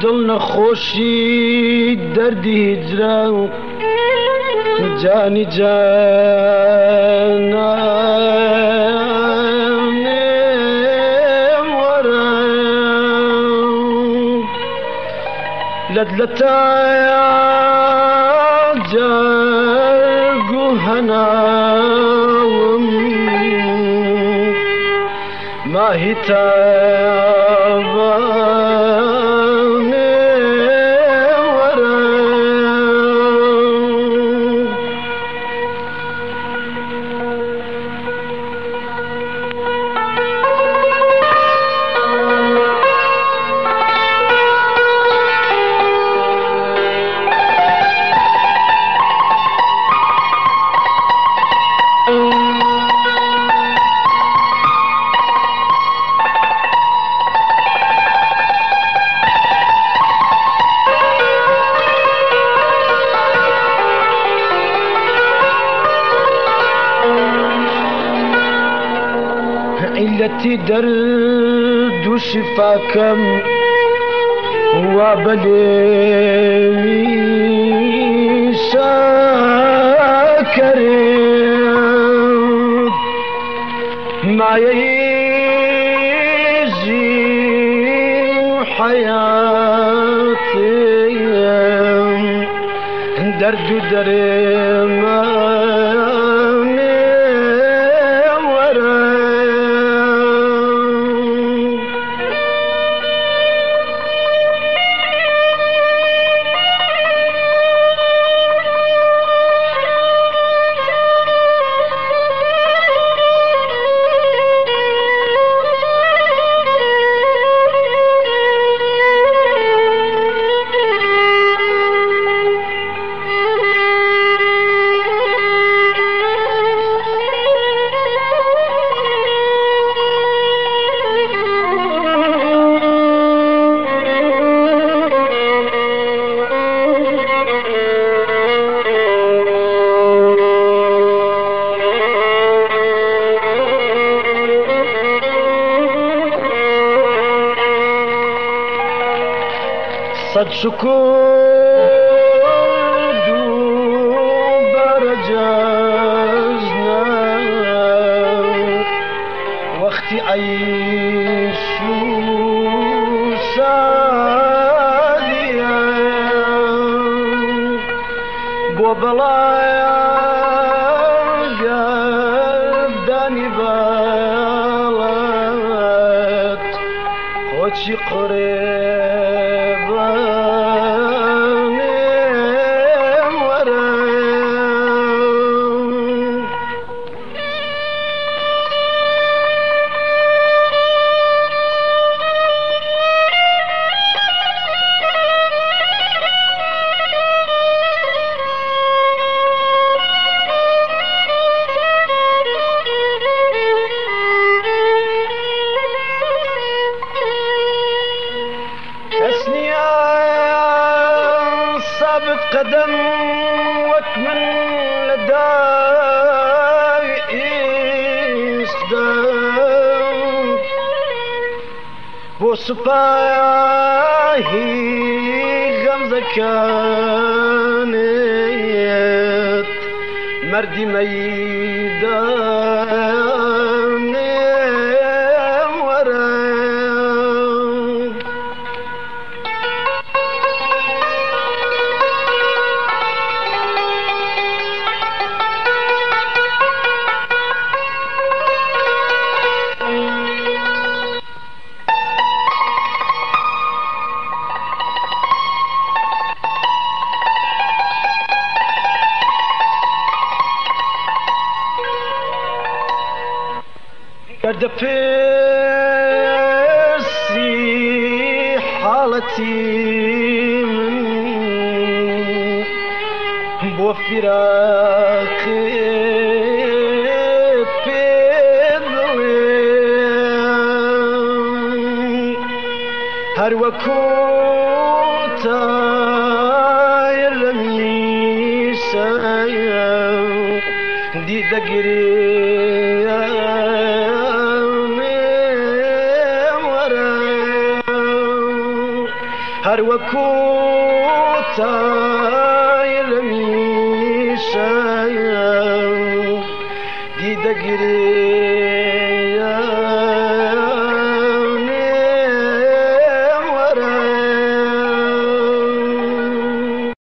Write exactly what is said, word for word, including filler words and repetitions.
دڵ نەخۆشی دەردی هیجران جانی جانانێم وەرە لەت لە تایە جەرگ و هەناوم ماهی تابانێم وەرە علتي درد وشفاكم وبلي شاكر ما يجي حياتي درد درما صد شكور دوبار جازنا وقتي عيش ساديا بو بلايا قداني بالات خوشي قريب ثابت قدم وكمن لداي إصدام بو سباهي غمزة كانت مردي ميدان ورا قد فيسي حالتي من بوفراقي بظلم هر وكوتا يرمي سايا دي دقري هر وەکو تایرەمیشە دیدەگرێ